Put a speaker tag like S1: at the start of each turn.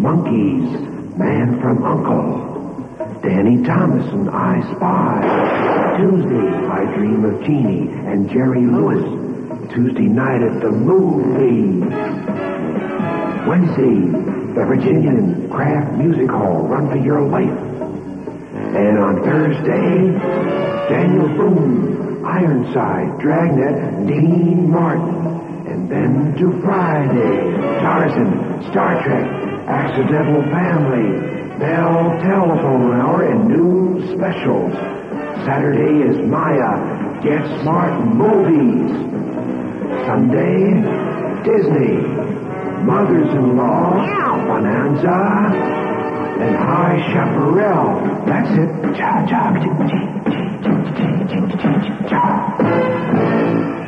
S1: Monkeys, Man from U.N.C.L.E., Danny Thomas and I Spy. Tuesday, I Dream of Jeannie and Jerry Lewis. Tuesday night at the movie. Wednesday, the Virginian Craft Music Hall, Run for Your Life. And on Thursday, Daniel Boone, Ironside, Dragnet, Dean Martin. And then to Friday, Tarzan, Star Trek, Accidental Family, Bell Telephone Hour, and new specials. Saturday is Maya, Get Smart Movies. Sunday, Disney, Mothers-in-Law, Bonanza, and High Chaparral. That's it. Cha-cha.